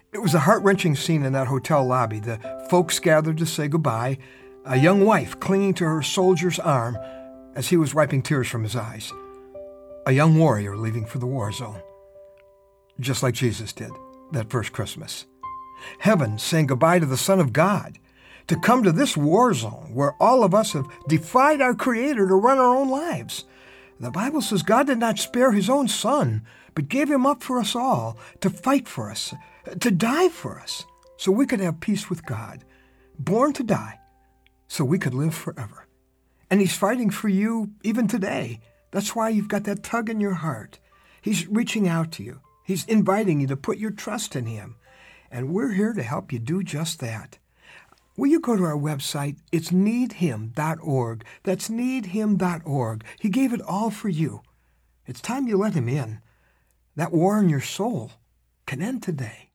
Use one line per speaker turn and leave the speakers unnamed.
It was a heart-wrenching scene in that hotel lobby. The folks gathered to say goodbye, a young wife clinging to her soldier's arm as he was wiping tears from his eyes. A young warrior leaving for the war zone, just like Jesus did that first Christmas. Heaven saying goodbye to the Son of God, to come to this war zone where all of us have defied our Creator to run our own lives. The Bible says God did not spare his own Son, but gave him up for us all, to fight for us, to die for us, so we could have peace with God. Born to die, so we could live forever. And he's fighting for you even today. That's why you've got that tug in your heart. He's reaching out to you. He's inviting you to put your trust in him. And we're here to help you do just that. Will you go to our website? It's needhim.org. That's needhim.org. He gave it all for you. It's time you let him in. That war in your soul can end today.